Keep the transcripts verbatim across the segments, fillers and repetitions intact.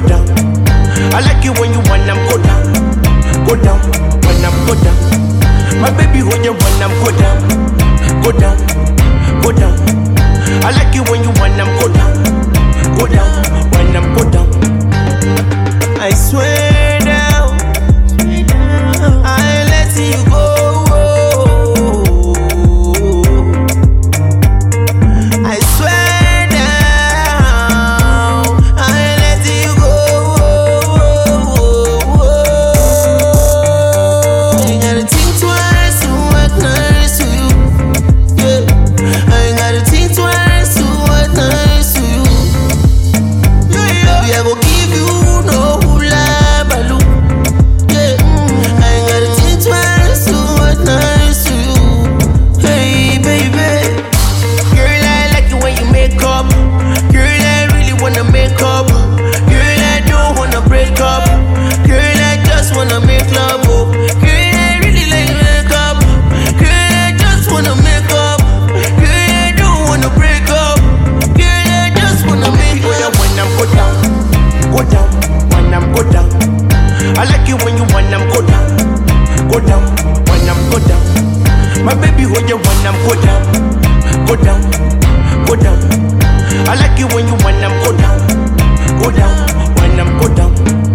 down. I like it when you wanna go down, go down, when I'm go down. My baby hold you when I'm go down, go down, go down. I like it when you wanna go down, go down, when I'm go down. I swear down, I ain't letting you go. I swear down, I ain't letting you go. Ain't gotta think twice to what nice to you. Yeah, I ain't gotta think twice to what nice to you. Yeah, yeah. Baby, I go give you no hula baloo. Yeah, I ain't gotta think twice to what nice to you. Hey, baby, girl, I like it when you make up. Girl, I really wanna make up. Girl, I don't wanna break up. Girl, I just wanna make love. Oh, girl, I really like to make up. Girl, I just wanna make up. Girl, I don't wanna break up. Girl, I just wanna make love. When I'm go down, go down, when I'm go down. I like it when you when I'm go down, go down, when I'm go down. My baby hold you when I'm go down, go down, go down. I like it when you when I'm go down, go down, when I'm go down.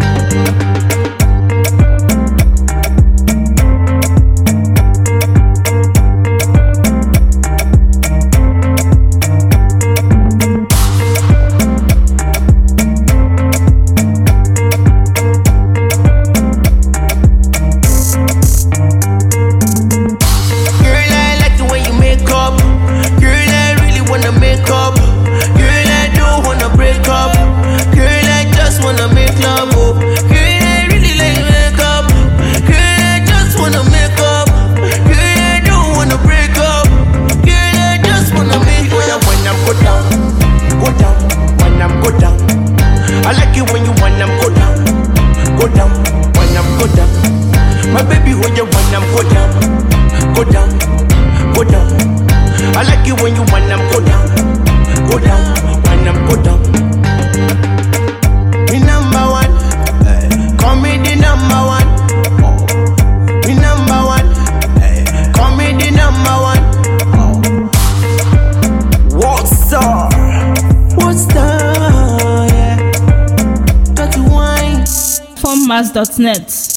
Girl, I like it when you make up. Girl, I really wanna make up. Girl, I don't wanna break up. Girl, I just wanna make love. Oh, girl, I really like to make up. Girl, I just wanna make up. Girl, I don't wanna break up. Girl, I just wanna make love. When I'm go down, go down, when I'm go down. I like it when you when I'm go down, go down, when I'm go down. My baby hold you when I'm go down, go down, go down. I like it when you when I'm go down, go down, when I'm go down. Me number one, call me the number one. Me number one, call me the number one. What's up? What's up? Yeah, got to wine. Formmas dot net